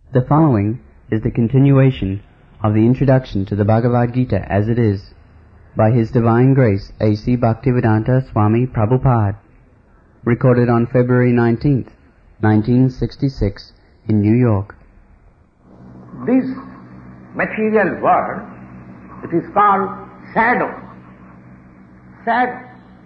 The following is the continuation of the introduction to the Bhagavad Gita as it is, by His Divine Grace A.C. Bhaktivedanta Swami Prabhupada, recorded on February 19th, 1966, in New York. This material world, it is called shadow. Shadow.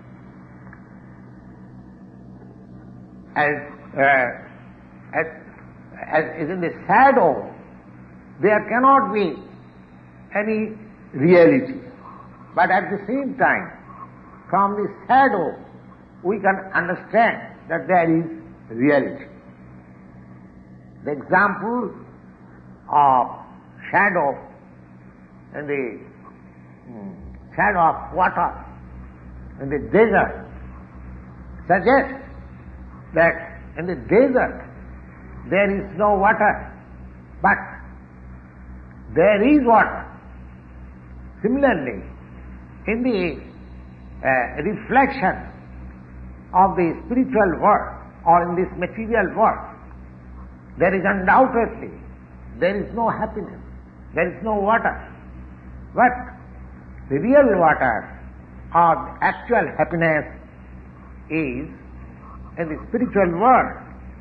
As in the shadow, there cannot be any reality. But at the same time, from the shadow, we can understand that there is reality. The example of shadow in the shadow of water in the desert suggests that in the desert there is no water, but there is water. Similarly, in the reflection of the spiritual world or in this material world, there is undoubtedly, there is no happiness, there is no water. But the real water or the actual happiness is in the spiritual world.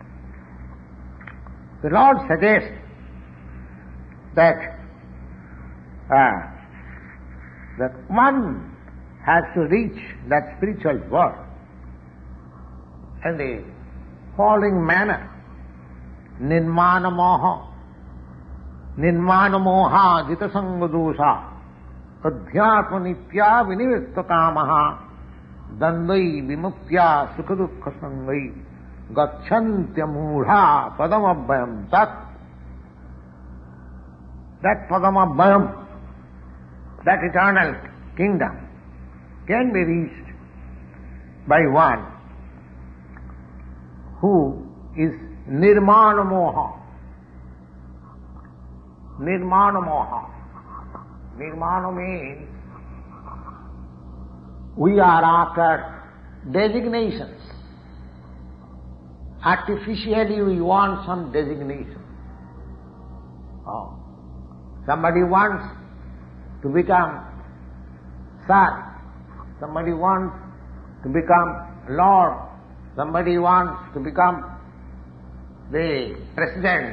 The Lord suggests that that one has to reach that spiritual world in the following manner. Nirmana moha jita sangadosha adhyatma nitya vinivista kamaha dandai vimuktya sukha sangai gacchantya mudha padamabhayam tat. That padamabhayam, that eternal kingdom, can be reached by one who is nirmana moha. Nirmana moha. Nirmana means we are after designations. Artificially we want some designation. Somebody wants to become Sar. Somebody wants to become Lord. Somebody wants to become the President.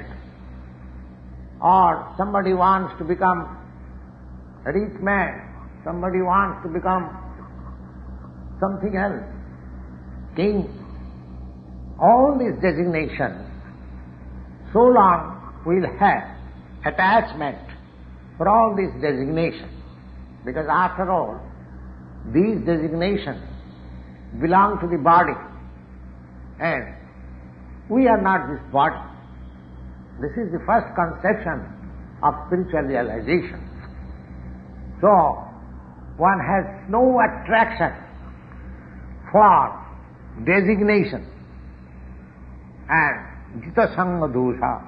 Or somebody wants to become a rich man. Somebody wants to become something else. King. All these designations, so long we'll have attachment for all these designations, because after all, these designations belong to the body, and we are not this body. This is the first conception of spiritual realization. So, one has no attraction for designation and jita sanga dosha.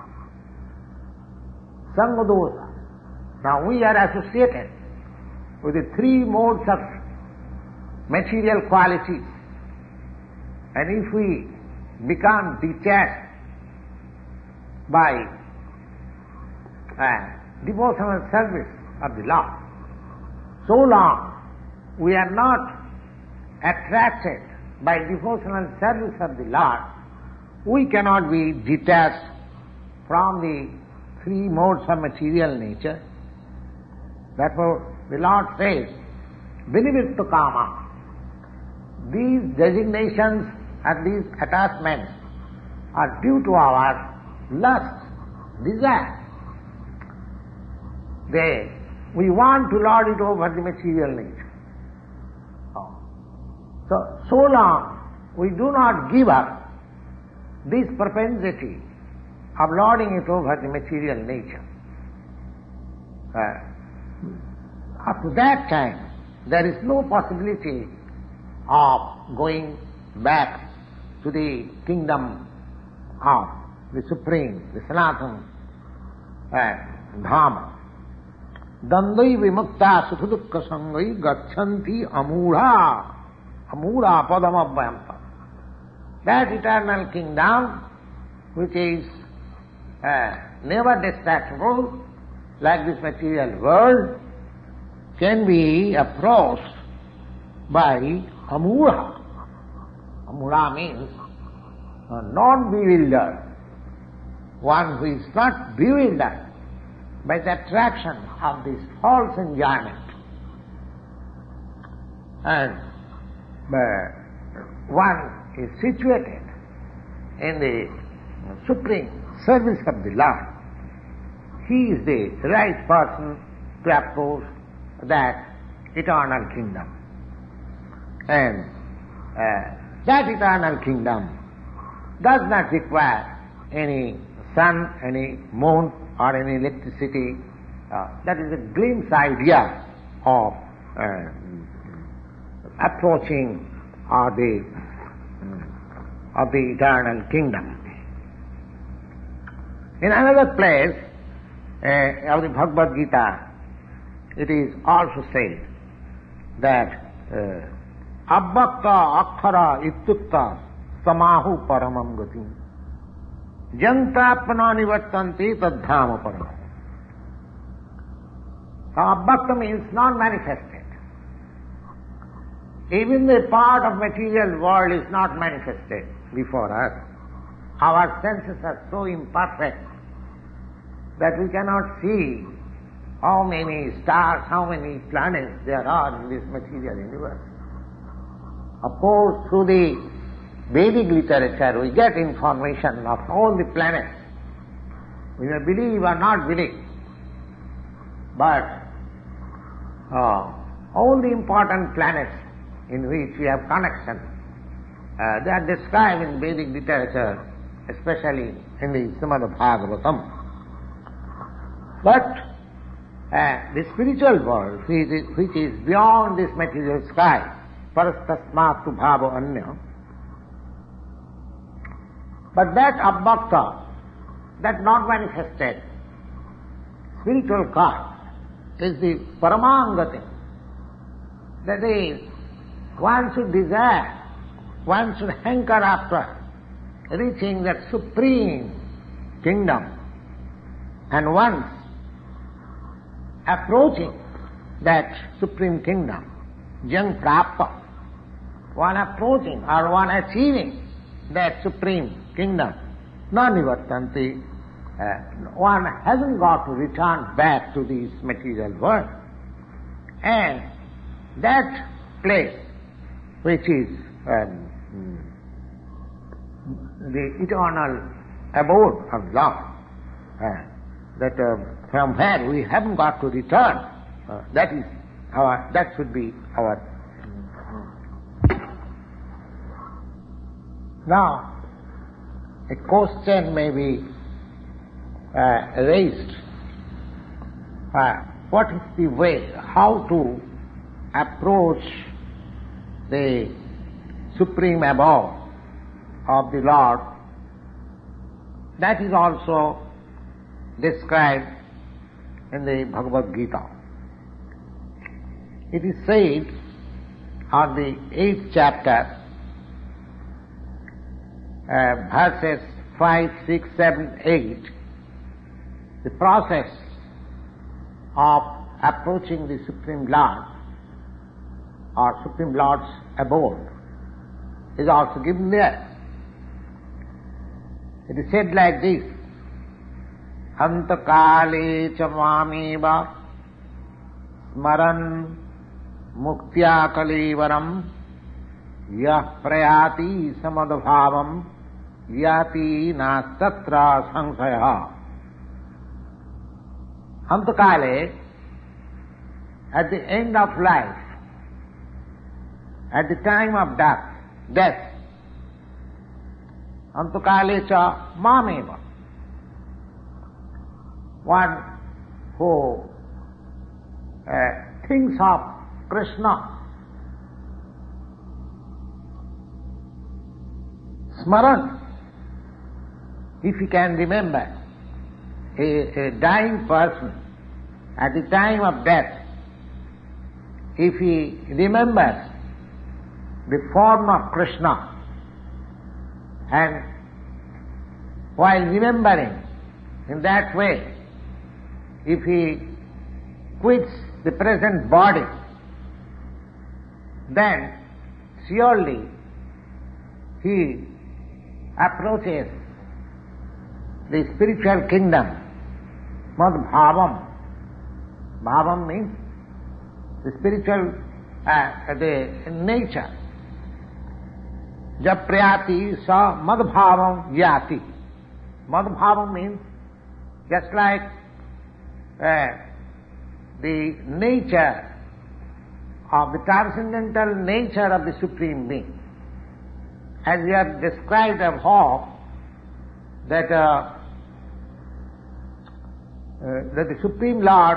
Sanga dosha. Now we are associated with the three modes of material qualities, and if we become detached by devotional service of the Lord, so long we are not attracted by devotional service of the Lord, we cannot be detached from the three modes of material nature. Therefore, the Lord says, Vinivittu kama. These designations and these attachments are due to our lust, desire. We want to lord it over the material nature. So long we do not give up this propensity of lording it over the material nature. Up to that time, there is no possibility of going back to the kingdom of the Supreme, the Sanatana Dhamma. Dandai vimukta sukha sangai gachanti amudha padamabhyam. That eternal kingdom which is never distractible, like this material world, can be approached by amura. Amura means not bewildered, one who is not bewildered by the attraction of this false enjoyment. And one is situated in the supreme service of the Lord. He is the right person to approach that eternal kingdom. And that eternal kingdom does not require any sun, any moon, or any electricity. That is a glimpse idea of approaching of the eternal kingdom. In another place of the Bhagavad Gita, it is also said that abbakta akkhara ittukta samahu paramam gati jantapana nivartanti tadhama paramam. So abbakta means not manifested. Even the part of material world is not manifested before us. Our senses are so imperfect that we cannot see how many stars, how many planets there are in this material universe. Of course, through the Vedic literature we get information of all the planets. We may believe or not believe, but all the important planets in which we have connection, they are described in Vedic literature, especially in the Srimad Bhagavatam. But the spiritual world, which is beyond this material sky, parastasmatu bhava anya, but that abbakta, that not manifested spiritual God, is the paramangati. That is, one should desire, one should hanker after reaching that supreme kingdom, and once approaching that supreme kingdom, jang prapta, one approaching or one achieving that supreme kingdom, nanivartanti, one hasn't got to return back to this material world. And that place, which is the eternal abode of Lord, that from where we haven't got to return, that should be our. Now, a question may be raised. What is the way, how to approach the supreme abode of the Lord? That is also described in the Bhagavad Gita. It is said on the 8th chapter, verses 5, 6, 7, 8, the process of approaching the Supreme Lord or Supreme Lord's abode is also given there. It is said like this: Antakale cha mameva smaran muktya kalevaram yah prayati samadbhavam yati nastatra sangsaya. Antakale, at the end of life, at the time of death, Antakale cha mameva, one who thinks of Krishna, smaran, if he can remember, a dying person at the time of death, if he remembers the form of Krishna, and while remembering In that way, if he quits the present body, then surely he approaches the spiritual kingdom. Madbhavam. Bhavam means the spiritual, the nature. Jab prayati sa madbhavam yati. Madbhavam means just like the nature of the transcendental nature of the Supreme Being. As we have described above, that the Supreme Lord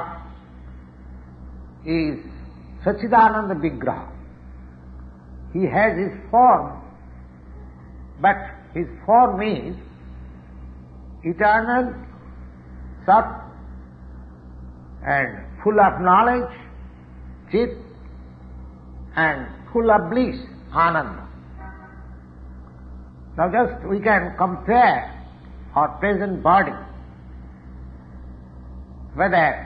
is Satchidananda Vigraha. He has his form, but his form is eternal, Sat, and full of knowledge, Chit, and full of bliss, Ananda. Now just we can compare our present body, whether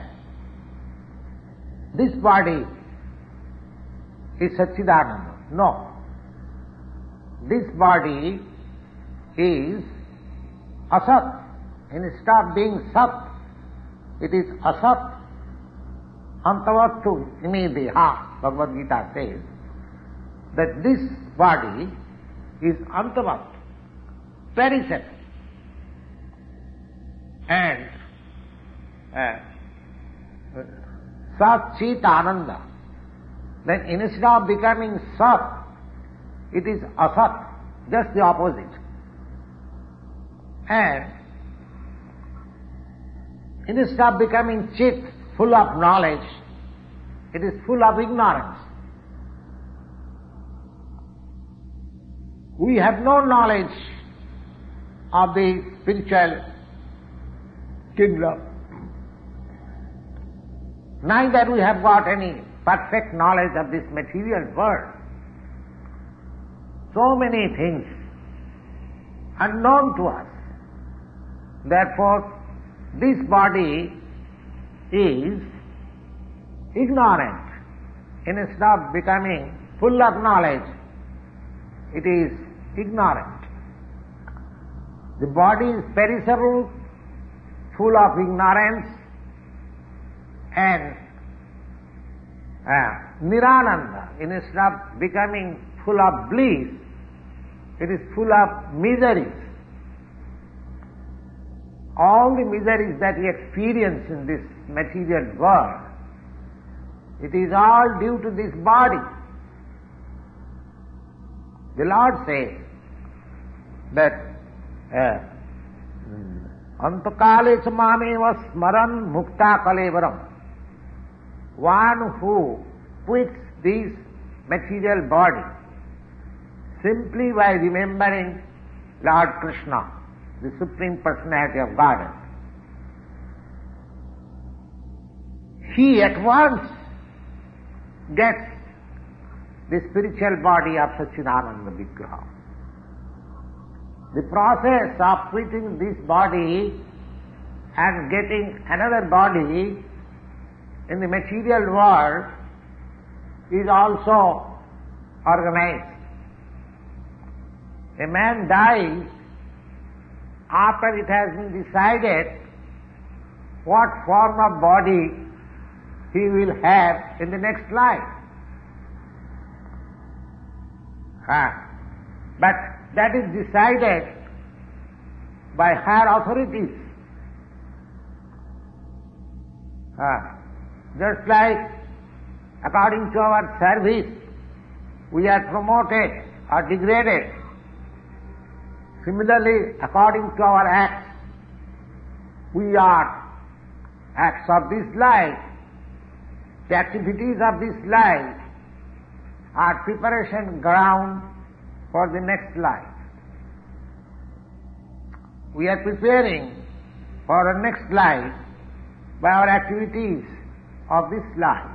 this body is Satchidananda. No. This body is Asat. Instead of being Sat, it is Asat. Antavatu imideha, Bhagavad Gita says, that this body is Antavat, perishable. And Sat Chit Ananda. Then instead of becoming Sat, it is Asat, just the opposite. And instead of becoming Chit, full of knowledge, it is full of ignorance. We have no knowledge of the spiritual kingdom. Neither we have got any perfect knowledge of this material world. So many things unknown to us. Therefore, this body is ignorant. Instead of becoming full of knowledge, it is ignorant. The body is perishable, full of ignorance, and nirananda. Instead of becoming full of bliss, it is full of miseries. All the miseries that we experience in this material world, it is all due to this body. The Lord says that antakale samameva smaran mukta kalevaram. One who quits this material body simply by remembering Lord Krishna, the Supreme Personality of Godhead, he at once gets the spiritual body of Satchidananda Vigraha. The process of quitting this body and getting another body in the material world is also organized. A man dies after it has been decided what form of body he will have in the next life. But that is decided by higher authorities. Just like according to our service, we are promoted or degraded. Similarly, according to our acts, we are acts of this life. The activities of this life are preparation ground for the next life. We are preparing for the next life by our activities of this life.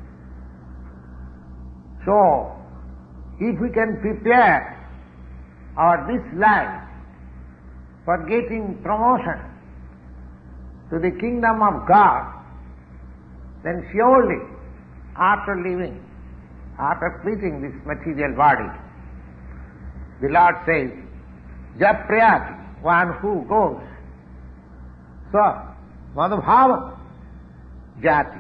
So, if we can prepare our this life for getting promotion to the kingdom of God, then surely after leaving, after quitting this material body, the Lord says, Japrayati, one who goes, so Madhubhava Jati.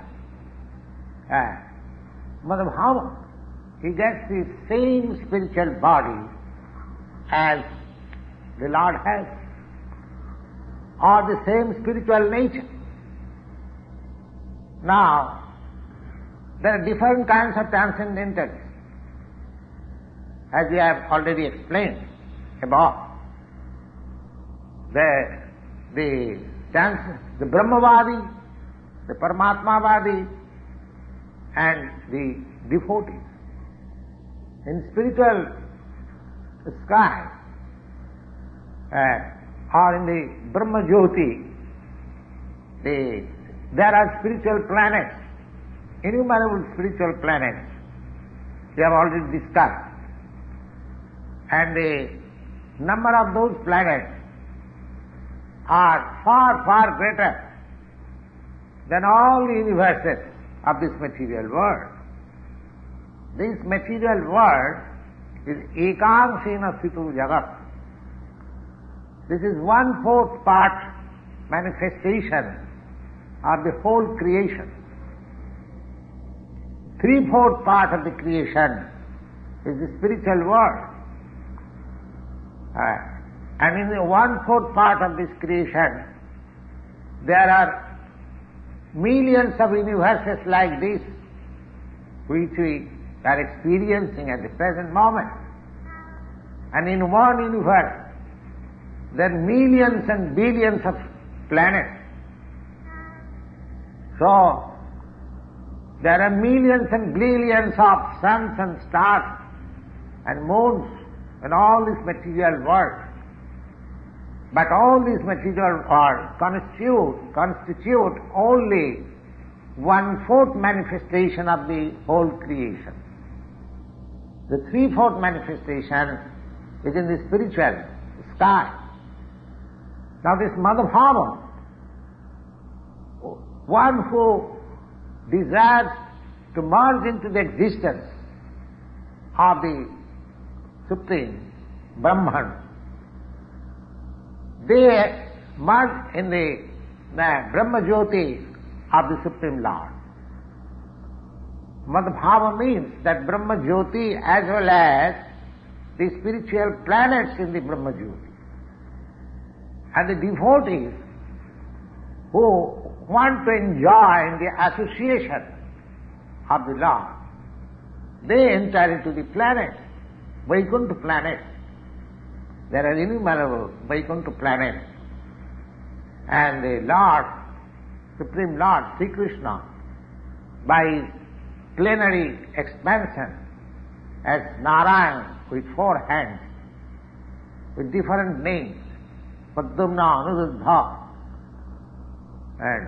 Madhubhava, he gets the same spiritual body as the Lord has, or the same spiritual nature. Now, there are different kinds of transcendentals, as we have already explained above. The Brahmavadi, the Paramatmavadi, and the devotees. In spiritual sky, or in the Brahma Jyoti, there are spiritual planets, innumerable spiritual planets. We have already discussed. And the number of those planets are far, far greater than all the universes of this material world. This material world is ekangsena situ jagat. This is 1/4 part manifestation of the whole creation. 3/4 part of the creation is the spiritual world. And in the 1/4 part of this creation, there are millions of universes like this, which we are experiencing at the present moment. And in one universe, there are millions and billions of planets. So, there are millions and billions of suns and stars and moons in all this material world. But all these material worlds constitute only 1/4 manifestation of the whole creation. The 3/4 manifestation is in the spiritual sky. Now this Madhubhava, one who desires to merge into the existence of the Supreme Brahman, they merge in the Brahma Jyoti of the Supreme Lord. Madhubhava means that Brahma Jyoti as well as the spiritual planets in the Brahma Jyoti. And the devotees who want to enjoy the association of the Lord, they enter into the planets, Vaikuntha planets. There are innumerable Vaikuntha planets. And the Lord, Supreme Lord, Sri Krishna, by his plenary expansion as Narayan with 4 hands, with different names, Padmana, Anuruddha, and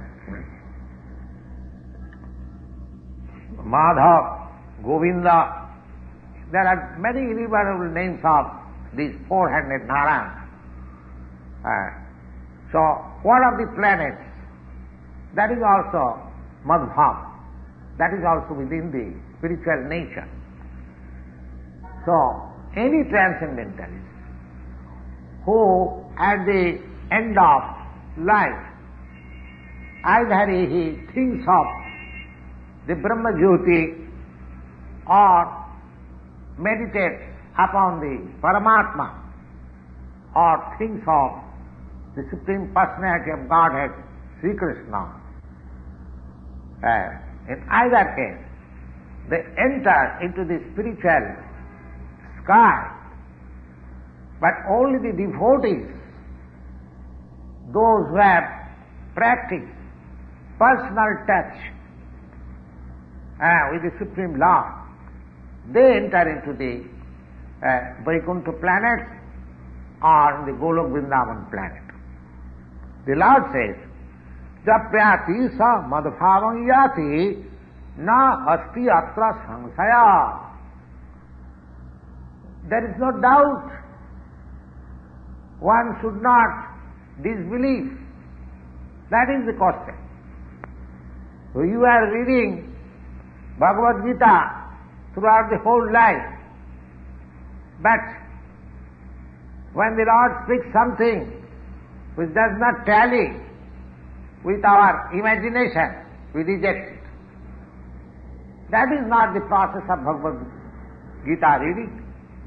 Madhav, Govinda. There are many innumerable names of these 4-handed Narayan. So, one of the planets, that is also Madhubhava. That is also within the spiritual nature. So, any transcendentalist who at the end of life, either he thinks of the Brahma Jyoti or meditates upon the Paramatma or thinks of the Supreme Personality of Godhead, Sri Krishna. In either case, they enter into the spiritual sky, but only the devotees, those who have practiced personal touch with the Supreme Lord, they enter into the Vaikuntha planets or the Golok Vrindavan planet. The Lord says, Japyati sa madhubhavam yati na asti atra sangsaya. There is no doubt. One should not disbelieve That is the question. So you are reading Bhagavad Gita throughout the whole life, but when the Lord speaks something which does not tally with our imagination, we reject it. That is not the process of Bhagavad Gita reading.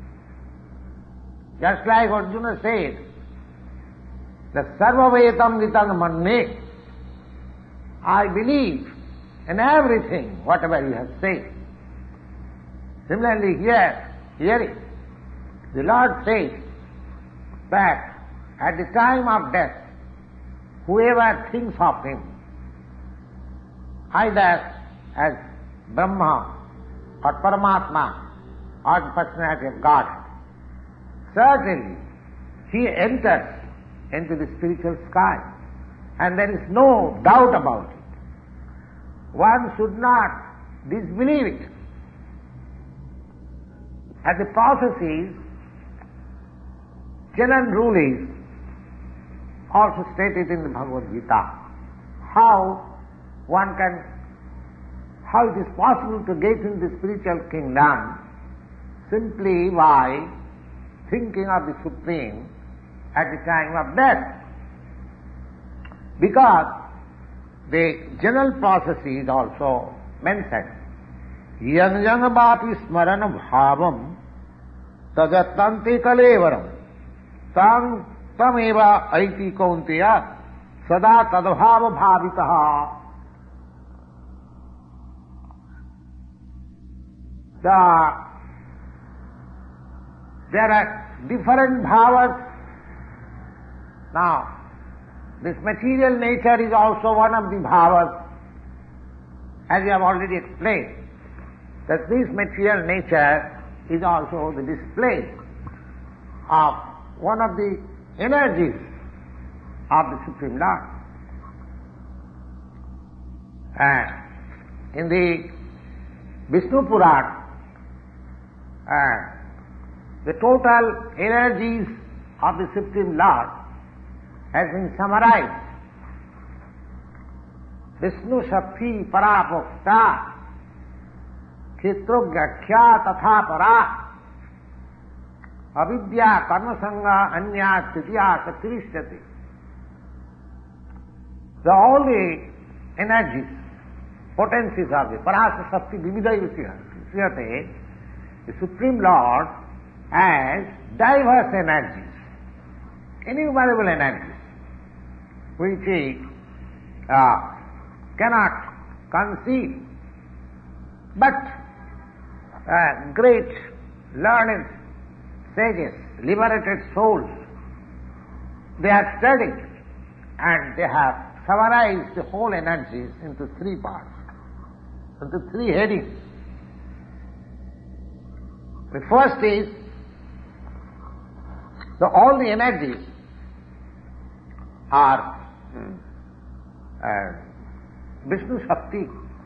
Just like Arjuna said, the Sarvavetam Nitam Manne, I believe in everything, whatever you have said. Similarly here, hearing, the Lord says that at the time of death, whoever thinks of Him, either as Brahma or Paramatma or the personality of God, certainly he enters into the spiritual sky, and there is no doubt about it. One should not disbelieve it. And the process is, general rule is also stated in the Bhagavad Gita, how it is possible to get into the spiritual kingdom simply by thinking of the Supreme at the time of death. Because the general process is also mentioned. Yang yang vapi smarana bhavam tajatanti kalevaram tam eva aiti kaunteya sada tadbhava bhavitaha. There are different bhavas. Now, this material nature is also one of the bhavas, as we have already explained, that this material nature is also the display of one of the energies of the Supreme Lord. And in the Vishnu Purana, the total energies of the Supreme Lord has been summarized. Vishnu Shakti Parapokta Chitrugyakhya Tatha Para Avidya Karmasanga Anya Sthitiya Saktirishyati. So all the energies, potencies of the Parasa Shakti Vividha Yusyate, the Supreme Lord has diverse energies, innumerable energies, which he cannot conceive. But great learned sages, liberated souls, they have studied and they have summarized the whole energies into three parts, into three headings. The first is all the energies are Vishnu Shakti.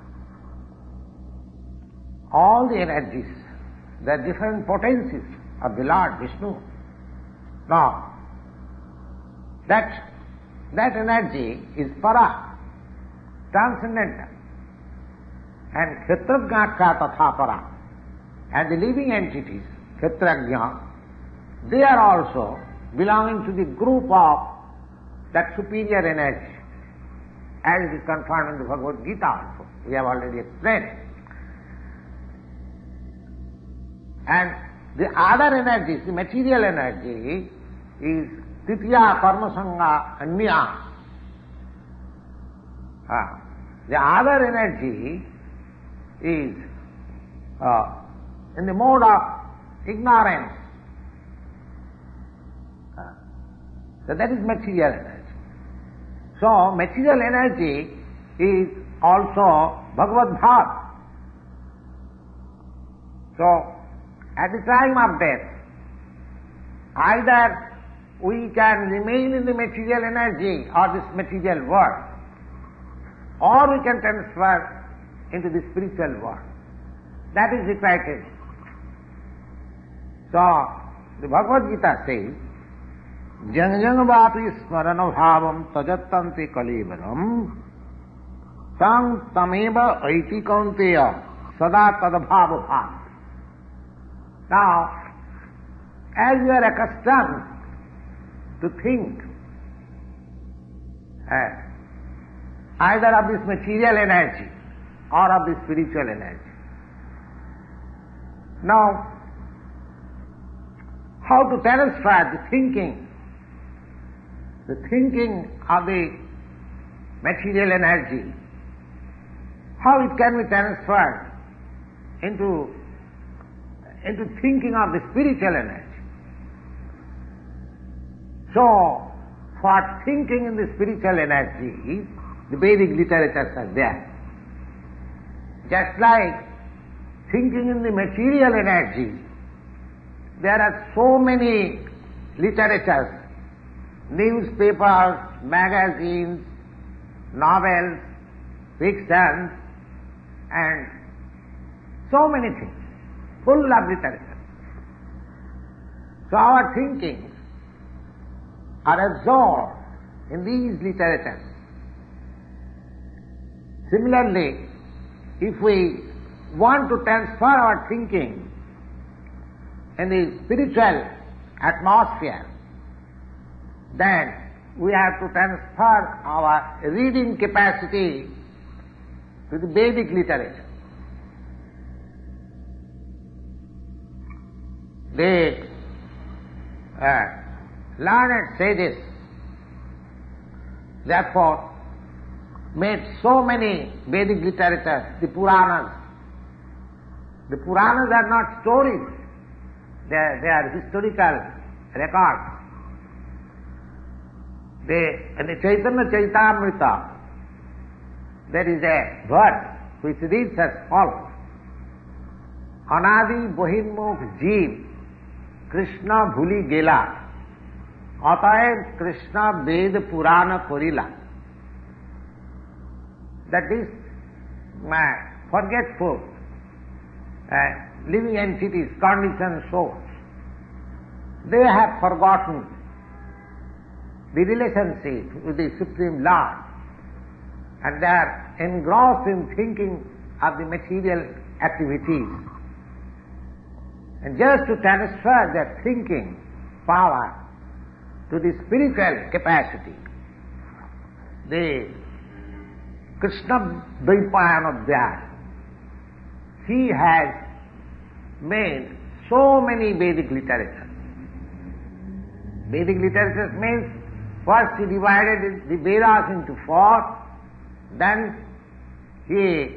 All the energies, the different potencies of the Lord Vishnu. Now, that energy is para, transcendental, and Kshetrajna tatha para. And the living entities, Kshetrajna, they are also belonging to the group of that superior energy, as it is confirmed in the Bhagavad Gita also. We have already explained. And the other energies, the material energy, is Titiya Karmasanga Anya. The other energy is in the mode of ignorance. So that is material energy. So material energy is also Bhagavad Bhav. So at the time of death, either we can remain in the material energy or this material world, or we can transfer into the spiritual world. That is the criteria. So the Bhagavad Gita says jang jang vapi smarana bhavam tajattanti kalivaram tang tameva aiti kaunteya sada tadbhava bhav. Now, as you are accustomed to think either of this material energy or of the spiritual energy. Now, how to transfer the thinking of the material energy, how it can be transferred into thinking of the spiritual energy. So, for thinking in the spiritual energy, the Vedic literatures are there. Just like thinking in the material energy, there are so many literatures, newspapers, magazines, novels, fictions, and so many things, full of literature. So our thinking are absorbed in these literatures. Similarly, if we want to transfer our thinking in the spiritual atmosphere, then we have to transfer our reading capacity to the Vedic literature. The learned sages, therefore, made so many Vedic literatures, the Puranas. The Puranas are not stories, they are historical records. In the Chaitanya Charitamrita, there is a verse which reads as follows: Anadi Bohinmukh Jeev Krishna Bhuli Gela Ataev Krishna Ved Purana Korila. That is, forgetful living entities, conditioned souls, they have forgotten the relationship with the Supreme Lord, and they are engrossed in thinking of the material activities. And just to transfer their thinking power to the spiritual capacity, the Krishna Dvaipayana Vyas, he has made so many Vedic literatures. Vedic literatures means first he divided the Vedas into four, then he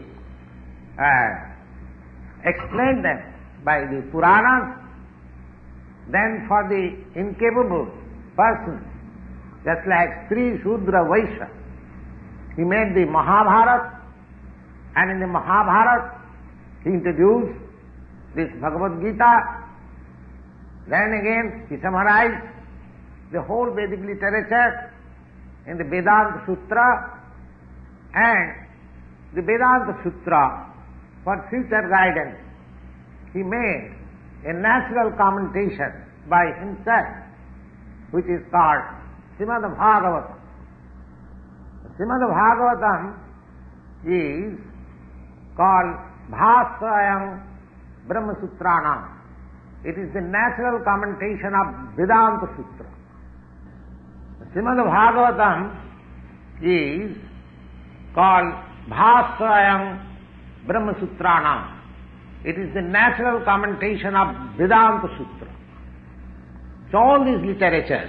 explained them by the Puranas, then for the incapable persons, just like Sri Shudra Vaishya, he made the Mahabharata, and in the Mahabharata he introduced this Bhagavad Gita, then again he summarized the whole Vedic literature in the Vedanta Sutra, and the Vedanta Sutra, for future guidance, he made a natural commentation by himself, which is called Srimad Bhagavatam. Srimad Bhagavatam is called Bhasayam Brahma Sutranam. It is the natural commentation of Vedanta Sutra. Srimad Bhagavatam is called Bhasayam Brahma Sutranam. It is the natural commentation of Vedanta Sutra. So all these literatures,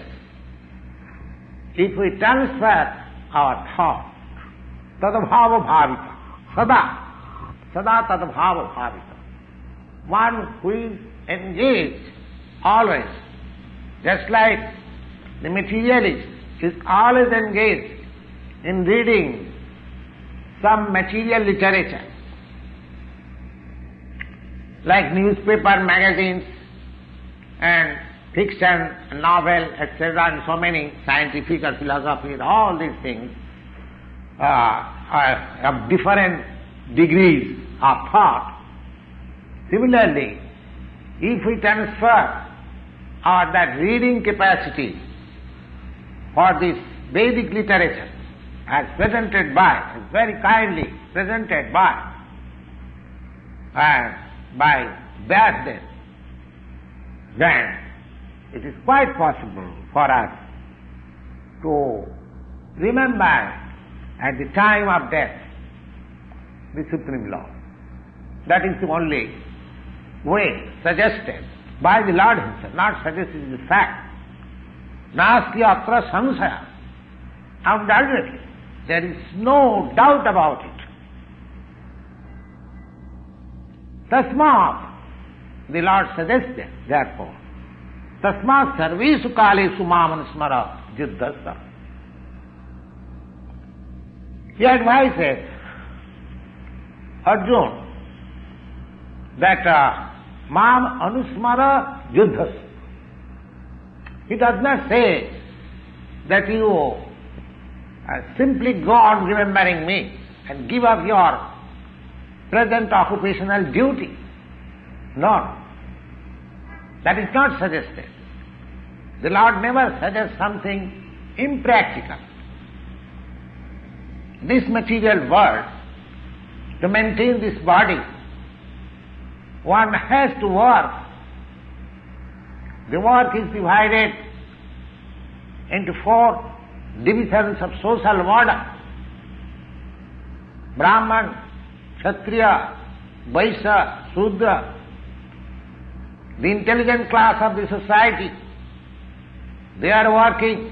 if we transfer our thought, tadabhava bhavita, sada tadabhava bhavita, one who is engaged always, just like the materialist is always engaged in reading some material literature, like newspaper, magazines, and fiction, novel, etc., and so many scientific or philosophy, all these things of different degrees of thought. Similarly, if we transfer that reading capacity for this Vedic literature as presented by, as very kindly presented by Vyasdev, then it is quite possible for us to remember at the time of death the Supreme Lord. That is the only way suggested by the Lord Himself, not suggested as a fact. Nasti atra samsaya. Undoubtedly, there is no doubt about it. Tasmat, the Lord suggested, therefore, tasmat sarvesu kalesu mamanusmara juddhasa. He advises Arjuna that mam anusmara juddhas. He does not say that you simply go on remembering me and give up your present occupational duty. No, that is not suggested. The Lord never suggests something impractical. This material world, to maintain this body, one has to work. The work is divided into 4 divisions of social order: Brahman, Kshatriya, Vaishya, Shudra. The intelligent class of the society, they are working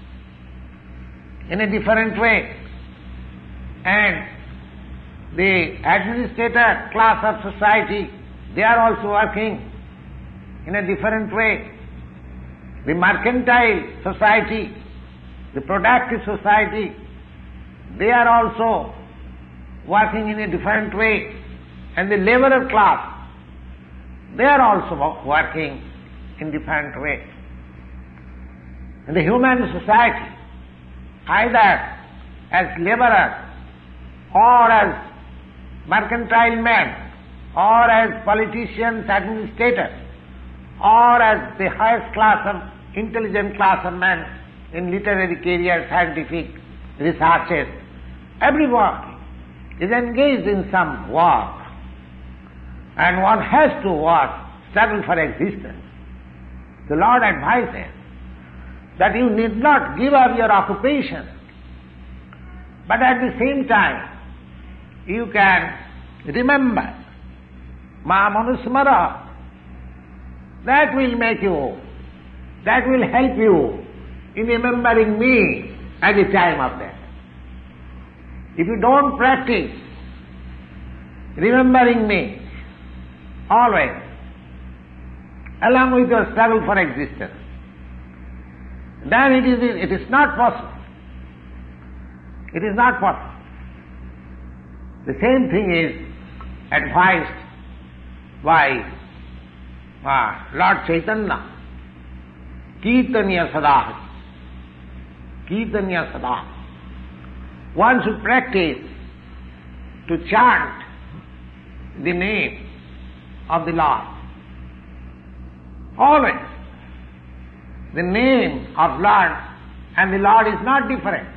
in a different way, and the administrator class of society, they are also working in a different way. The mercantile society, the productive society, they are also working in a different way. And the laborer class, they are also working in different way. In the human society, either as laborers or as mercantile men or as politicians, administrators, or as the highest class of intelligent class of men in literary career, scientific researches, everyone is engaged in some work, and one has to work, struggle for existence. The Lord advises that you need not give up your occupation, but at the same time you can remember Mamanusmara. That will make you, that will help you in remembering me at the time of death. If you don't practice remembering me always, along with your struggle for existence, then it is not possible. It is not possible. The same thing is advised by Lord Chaitanya. Kirtanya Sada. Kirtanya Sada. One should practice to chant the name of the Lord. Always. The name of Lord and the Lord is not different.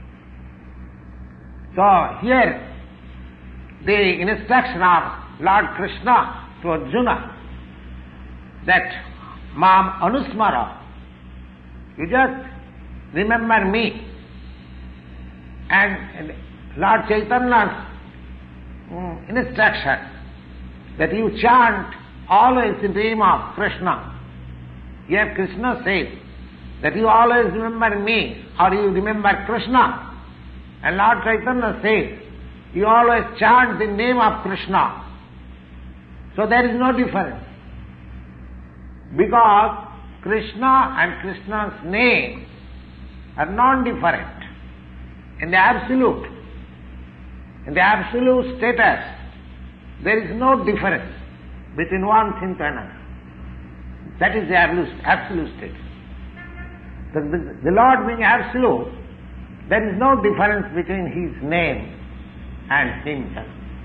So here the instruction of Lord Krishna to Arjuna that Mam Anusmara, you just remember me, and Lord Chaitanya's instruction that you chant always the name of Krishna. Here Krishna says that you always remember me or you remember Krishna, and Lord Chaitanya says you always chant the name of Krishna. So there is no difference, because Krishna and Krishna's name are non-different in the absolute. In the absolute status, there is no difference between one thing to another. That is the absolute status. The Lord being absolute, there is no difference between His name and Himself.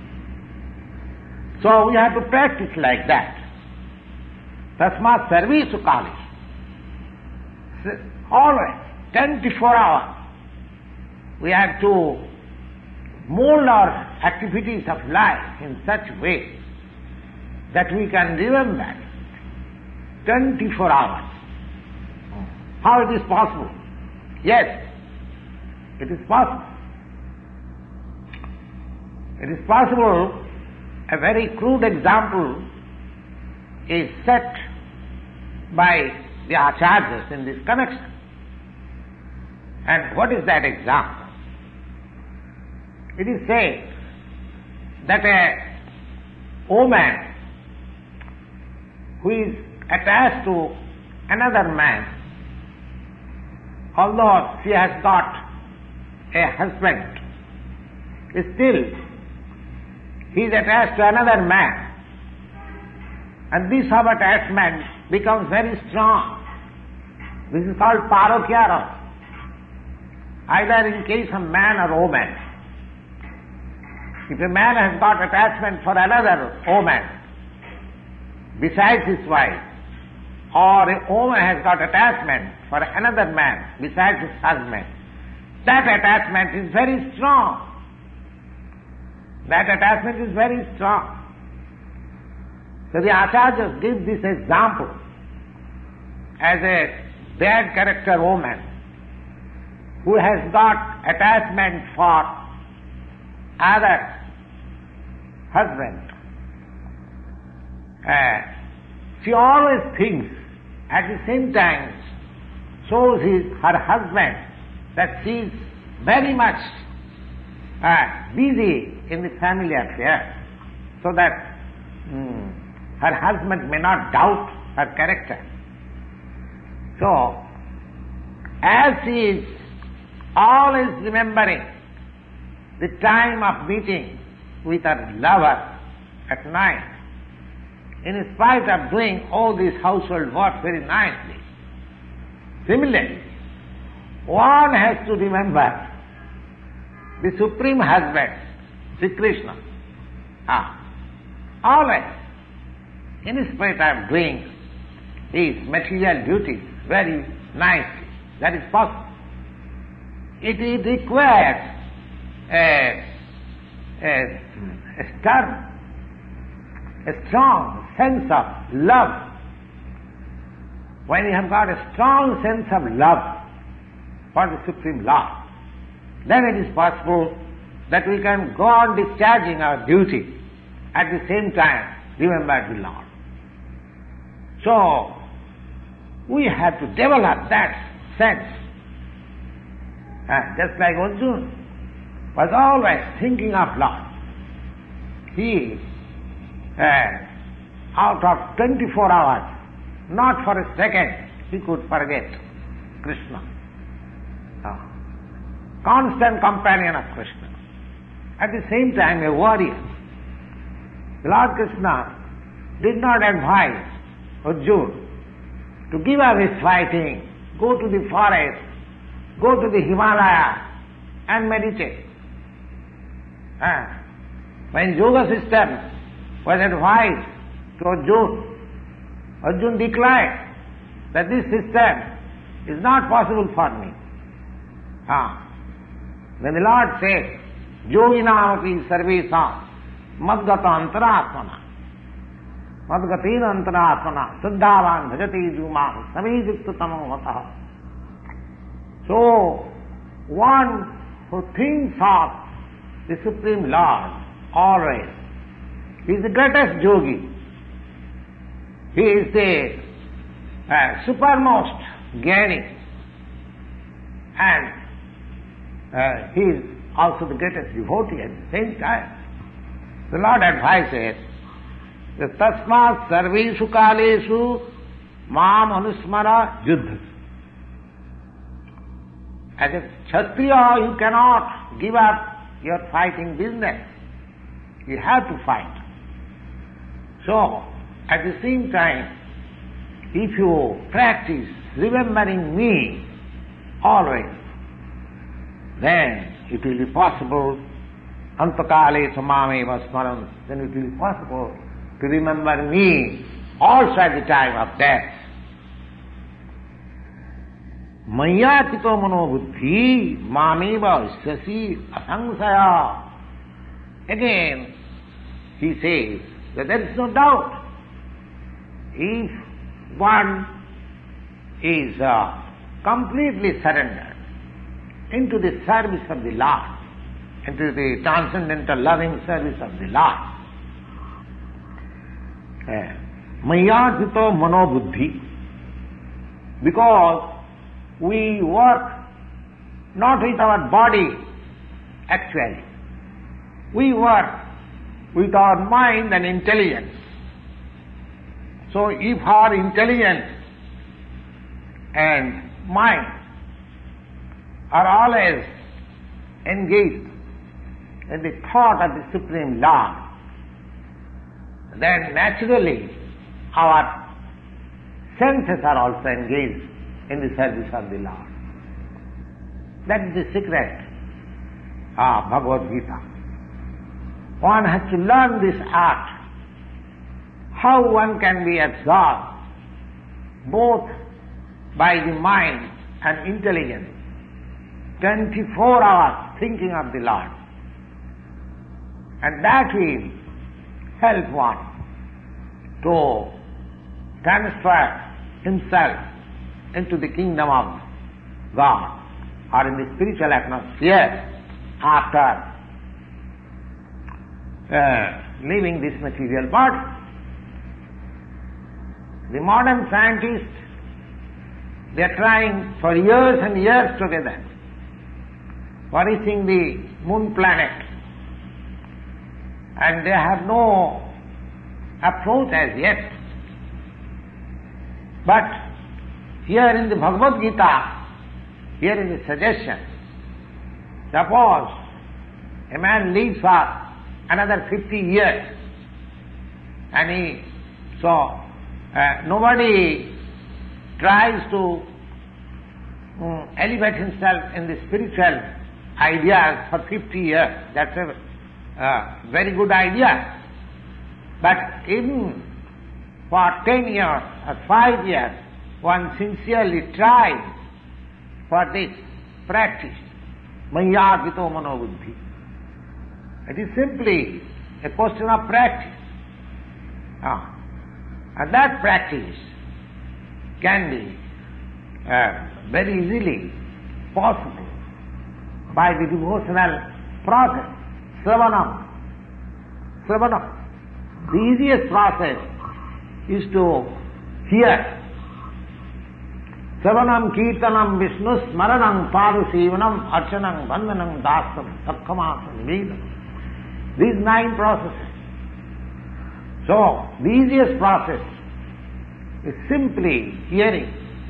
So we have to practice like that. Tasmat sarvesu kalesu. Always, 24 hours. We have to mold our activities of life in such way that we can remember 24 hours. How it is possible? Yes, it is possible. It is possible. A very crude example is set by the Acharyas in this connection. And what is that example? It is said that a woman who is attached to another man, although she has got a husband, still he is attached to another man, and this of attachment becomes very strong. This is called parokyara, either in case of man or woman. If a man has got attachment for another woman besides his wife, or a woman has got attachment for another man besides his husband, that attachment is very strong. That attachment is very strong. So the Acharyas give this example as a bad character woman who has got attachment for other husband. She always thinks, at the same time shows her husband that she is very much busy in the family affair, so that her husband may not doubt her character. So, as she is always remembering the time of meeting with her lover at night, in spite of doing all this household work very nicely, similarly, one has to remember the Supreme Husband, Sri Krishna. Always, in spite of doing his material duties very nicely, that is possible. It requires a strong sense of love. When you have got a strong sense of love for the Supreme Lord, then it is possible that we can go on discharging our duty, at the same time remember the Lord. So, we have to develop that sense. Just like Arjuna was always thinking of Lord. He, out of 24 hours, not for a second, he could forget Krishna. Constant companion of Krishna. At the same time, a warrior. Lord Krishna did not advise Arjuna to give up his fighting, go to the forest, go to the Himalaya and meditate. When yoga system was advised to Arjuna, Arjuna declared that this system is not possible for me. When the Lord says, Yoginamapi sarvesam madgata antaratmana madgatina antaratmana siddhavan bhajati jumam samijuktatamam vataha. So, one who thinks of the Supreme Lord always, he is the greatest yogi. He is the supermost jnani, and he is also the greatest devotee at the same time. The Lord advises, tasmat sarveshu kaleshu mam anusmara yuddha. As a Kshatriya, you cannot give up your fighting business. You have to fight. So, at the same time, if you practice remembering me always, then it will be possible, antakale samameva smaran, then it will be possible to remember me also at the time of death. Mayachito mano buddhi mameva sasi asangsaya. Again, he says that there is no doubt. If one is completely surrendered into the service of the Lord, into the transcendental loving service of the Lord, Mayachito mano buddhi, because we work not with our body actually, we work with our mind and intelligence. So if our intelligence and mind are always engaged in the thought of the Supreme Lord, then naturally our senses are also engaged in the service of the Lord. That is the secret of Bhagavad Gita. One has to learn this art, how one can be absorbed both by the mind and intelligence, 24 hours thinking of the Lord. And that will help one to transfer himself into the kingdom of God or in the spiritual atmosphere after leaving this material body. The modern scientists, they are trying for years and years together for reaching the moon planet, and they have no approach as yet. But here in the Bhagavad Gita, here is a suggestion. Suppose a man lives for another 50 years, and nobody tries to elevate himself in the spiritual ideas for 50 years. That's a very good idea. But even for 10 years or 5 years, one sincerely tries for this practice, Mayachito mano buddhi. It is simply a question of practice. And that practice can be very easily possible by the devotional process, Sravanam. The easiest process is to hear. Sravanam, Kirtanam, Vishnu, Smaranam, Padusevanam, Archanam, Vandanam, Dasam, Sakkhamasam, Vedam. These 9 processes. So, the easiest process is simply hearing.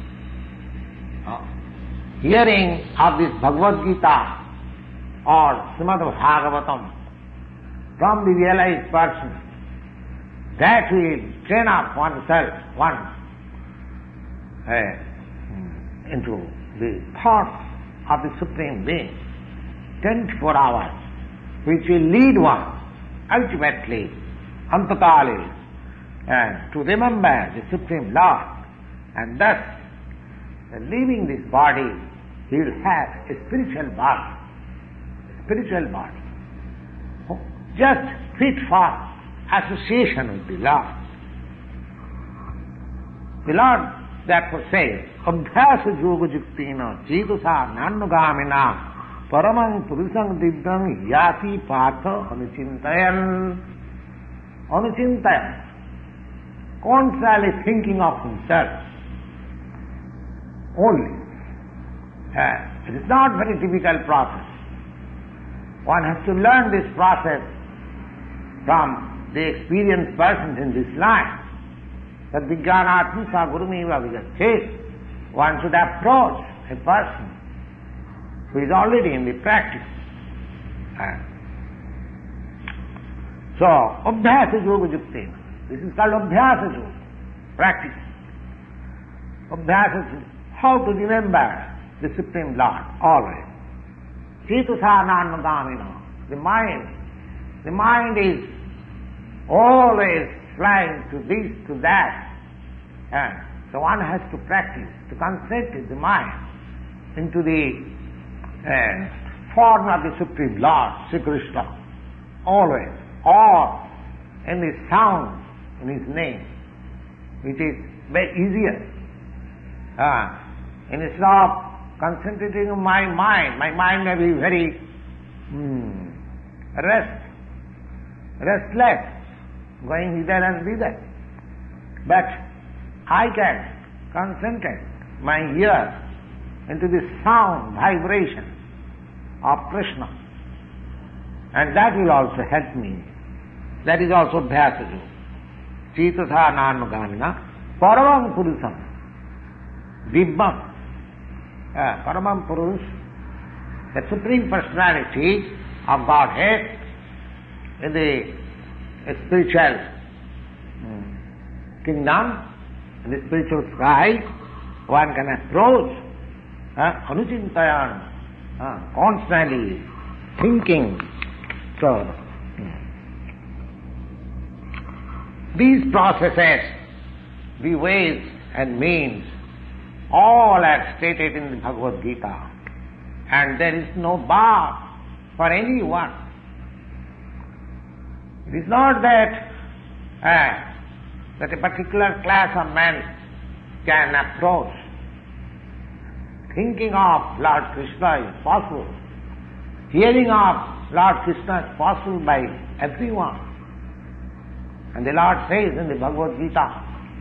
Hearing of this Bhagavad Gita or Srimad Bhagavatam from the realized person. That will train up oneself, into the thoughts of the Supreme Being, 24 hours, which will lead one ultimately, Antakali, to remember the Supreme Lord, and thus, leaving this body, he will have a spiritual body, just fit for association with the Lord. The Lord therefore says, Abhyasa yoga juktina chetusa nannugamina paramang purusang divyang yati patha anuchintayan. Constantly thinking of himself only. It is not a very difficult process. One has to learn this process from the experienced persons in this life. That Vijnanatmisa Gurumeva Vijachet. One should approach a person who is already in the practice. So, Abhyasa Yoga Juktena. This is called Abhyasa Yoga, practice. Abhyasa, how to remember the Supreme Lord always. Chetusa nanmagamina. The mind is always flying to this, to that. So one has to practice, to concentrate the mind into the form of the Supreme Lord, Sri Krishna, always, or in the sound in His name, which is very easier. Instead of concentrating on my mind may be very restless, going hither and thither. But I can concentrate my ear into the sound, vibration of Krishna. And that will also help me. That is also Bhyasaju. Chetatha Nanugamina Paramam Purusam Dibbam. Paramam Purus, the Supreme Personality of Godhead in the spiritual kingdom, in the spiritual sky, one can approach Anuchintayan, constantly thinking. So, these processes, the ways and means, all are stated in the Bhagavad Gita, and there is no bar for anyone. It is not that a particular class of men can approach. Thinking of Lord Krishna is possible. Hearing of Lord Krishna is possible by everyone. And the Lord says in the Bhagavad Gita,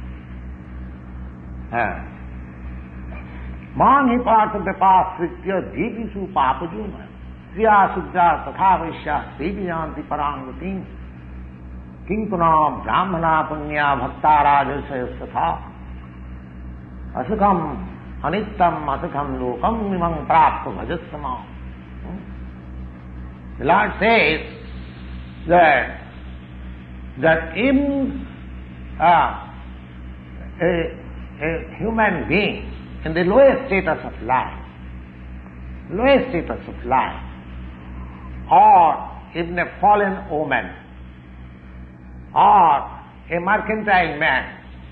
Man hi partha vipasritya jivisu papajuna Sriya Sudra Tatha Vaishya Deviyanti Parangvatim Kinkunam Brahmana Punya Bhakta Rajasaya Satha Asukam Anittam Asukam Lokam Mimang Prapta Bhajasama. The Lord says that in a human being in the lowest status of life, or even a fallen woman, or a mercantile man,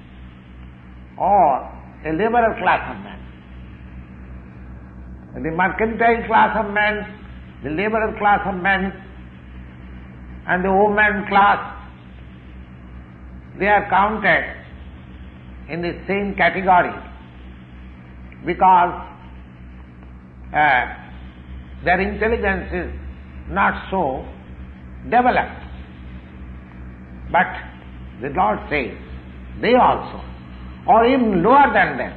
or a liberal class of men. The mercantile class of men, the liberal class of men, and the woman class, they are counted in the same category because their intelligence is not so developed. But the Lord says, they also, or even lower than them,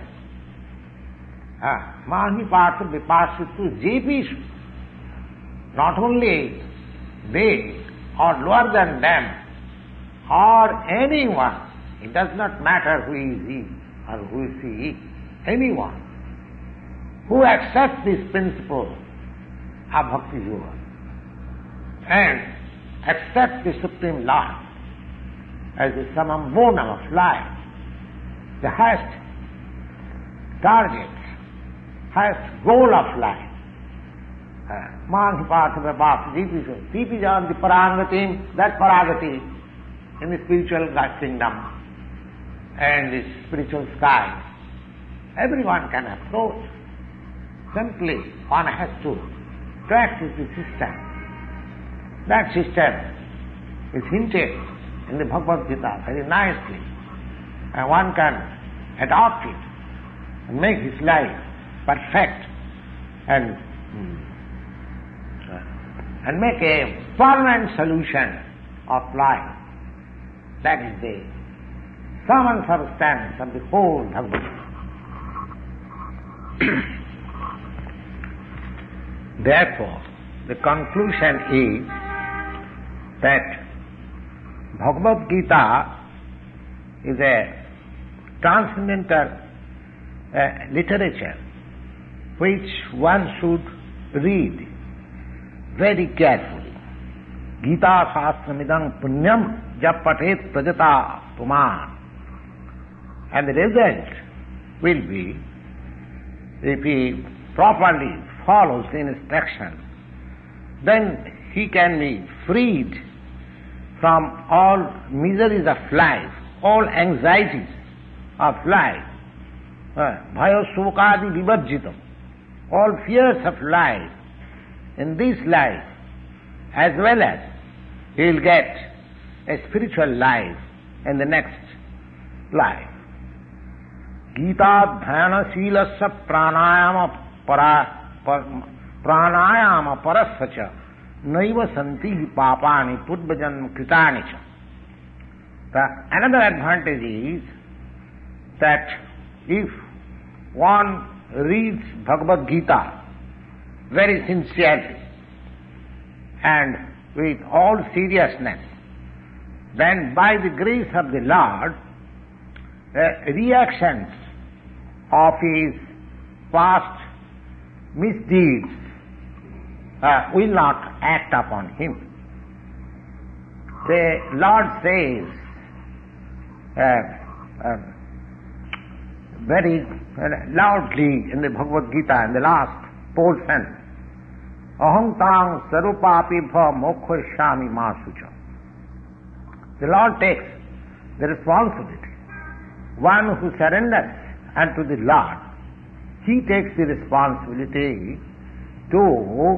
Mahi Partha Vipashitu Jepishu, not only they, or lower than them, or anyone, it does not matter who is he or who is he, anyone who accepts this principle of Bhakti Yoga and accepts the Supreme Lord as the summum bonum of life, the highest target, highest goal of life. Man Partha Dipijanti Parangvatim, that Paragati in the spiritual kingdom and the spiritual sky, everyone can approach. Simply one has to practice the system. That system is hinted in the Bhagavad Gita very nicely, and one can adopt it and make his life perfect and make a permanent solution of life. That is the sum and substance of the whole Bhagavad Gita. Therefore, the conclusion is that Bhagavad Gita is a transcendental literature which one should read very carefully. Gita Shastramidam Punyam Japatet Prajata Puman. And the result will be, if he properly follows the instructions, then he can be freed from all miseries of life, all anxieties of life. Bhaya Sokadi Vivarjitam. all fears of life in this life, as well as he will get a spiritual life in the next life. Gita-dhyanasīlasya pranayama parasya naiva santi papani purvajan kritani cha. Another advantage is that if one reads Bhagavad Gita very sincerely and with all seriousness, then by the grace of the Lord, reactions of his past misdeeds will not act upon him. The Lord says very loudly in the Bhagavad Gita, in the last portion, Aham tang sarupapi bha mokshaami masucha. The Lord takes the responsibility. One who surrenders unto the Lord, he takes the responsibility to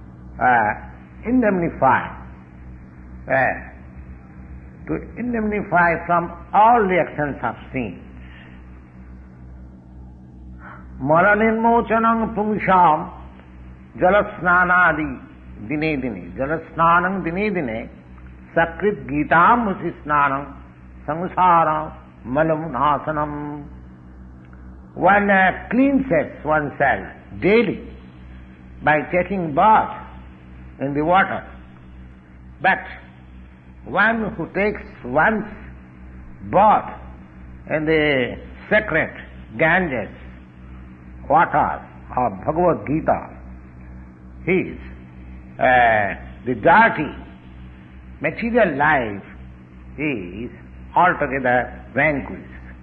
indemnify from all reactions of sin. Maranirmochanam pumsham jalasnanadi dine dine. Jalasnanam dine dine sakrit gitam musisnanam samsaram malam nasanam. One cleanses oneself daily by taking bath in the water. But one who takes once bath in the sacred Ganges water of Bhagavad Gita, his the dirty material life is altogether vanquished.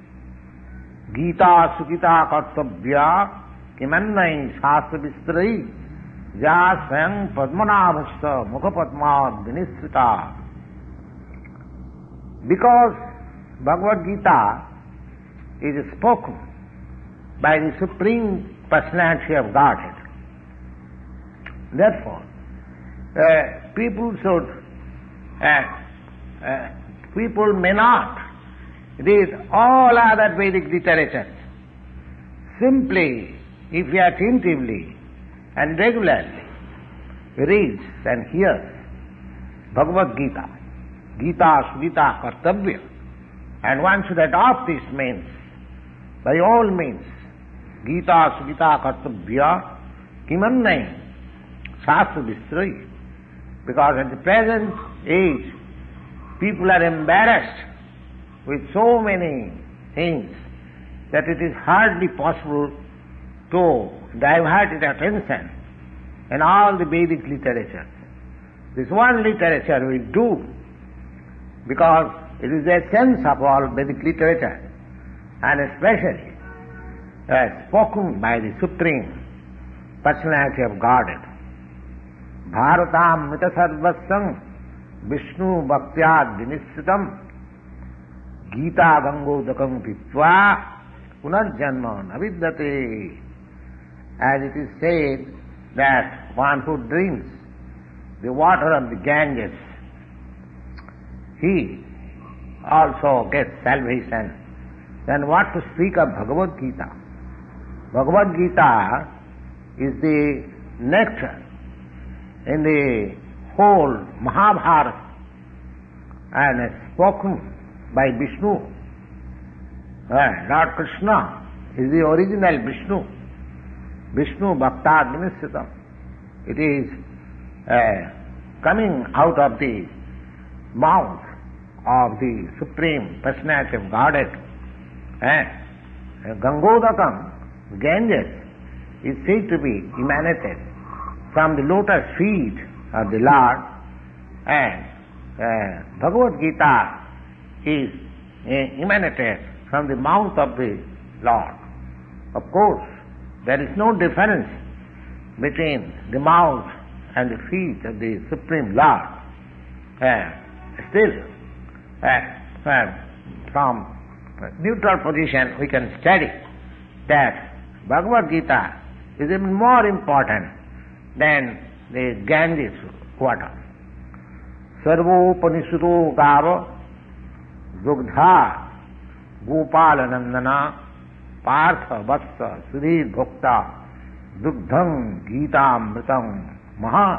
Gita sukita kartabhya kimannai shastra vistrai ja swayam padmanabhasya mukha padmad vinisrita. Because Bhagavad Gita is spoken by the Supreme Personality of Godhead, therefore people may not read all other Vedic literatures. Simply, if he attentively and regularly reads and hears Bhagavad Gita, Gita Sugita Kartabhya, and one should adopt these means, by all means, Gita Sugita Kartabhya Kimannai Shastra Vistrai. Because at the present age, people are embarrassed with so many things that it is hardly possible to divert its attention in all the Vedic literature. This one literature will do, because it is the essence of all Vedic literature, and especially spoken by the Supreme Personality of Godhead. Bharatam mita sarvasam Vishnu bhaktyad vinisritam Gita gangodakam pitva punarjanma navidyate. As it is said that one who drinks the water of the Ganges, he also gets salvation. Then what to speak of Bhagavad Gita? Bhagavad Gita is the nectar in the whole Mahabharata and spoken by Vishnu. Lord Krishna is the original Vishnu. Vishnu Bhaktad Vinisritam. It is coming out of the mouth of the Supreme Personality of Godhead. Gangodakam, Ganges, is said to be emanated from the lotus feet of the Lord, and Bhagavad Gita is emanated from the mouth of the Lord. Of course, there is no difference between the mouth and the feet of the Supreme Lord. Still, from neutral position we can study that Bhagavad Gita is even more important than the Ganges water. Sarvopanishado gava dugdha gopala nandana partha vatsa sudhir bhokta dugdham gita amritam maha.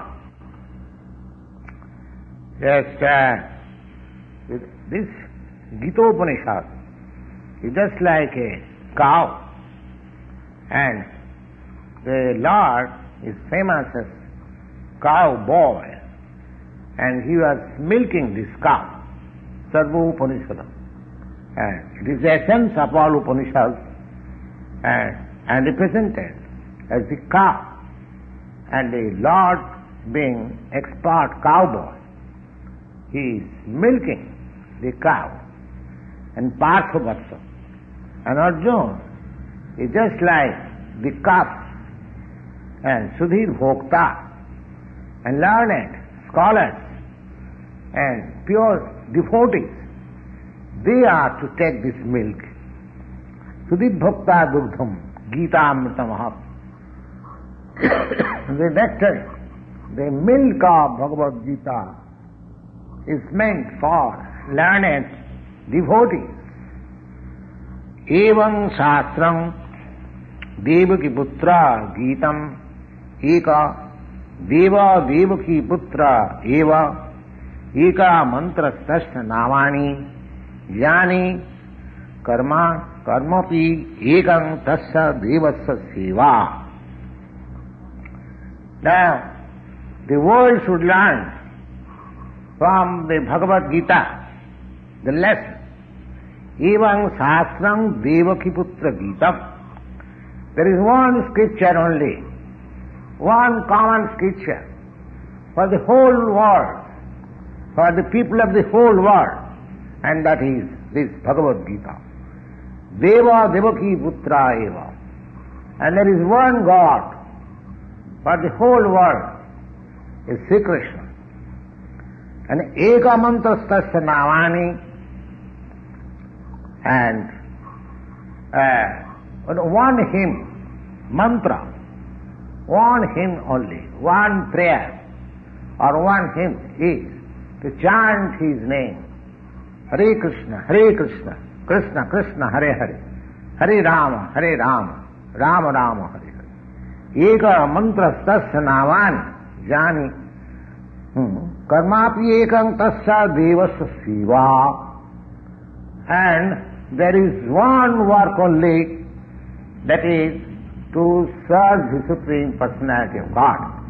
Yes, this Gita Upanishad is just like a cow, and the Lord is famous as cow boy, and he was milking this cow, Sarva Upanishad. And it is the essence of all Upanishads and represented as the cow, and the Lord being expert cowboy, he is milking the cow, and Partha Vatsa. And Arjuna is just like the calf, and Sudhir Bhokta, and learned scholars and pure devotees, they are to take this milk. Sudhir Bhokta Dugdham Gita Amritamaham. The nectar, the milk of Bhagavad Gita is meant for learned devotees. Evam Shastram Devaki Putra Gitam Eka Deva Devaki Putra Eva Eka Mantra Stasna Navani Yani Karma Karmapi Ekam Tasya Devasya Seva. Now, the world should learn from the Bhagavad Gita the lesson. Evam Shastram Devaki Putra Gitam. There is one scripture only, one common scripture for the whole world, for the people of the whole world, and that is this Bhagavad Gita. Deva Devaki Putra Eva. And there is one God for the whole world, is Sri Krishna. And Eka Mantra Stasya Navani, and one hymn, mantra, one hymn only, one prayer or one hymn is to chant his name. Hare Krishna, Krishna Krishna, Hare Hare, Hare Rama, Rama Rama, Hare Hare. Eka mantra stasya navani, jani, karmapi ekam tasya devasya siva. And there is one work only, that is to serve the Supreme Personality of God.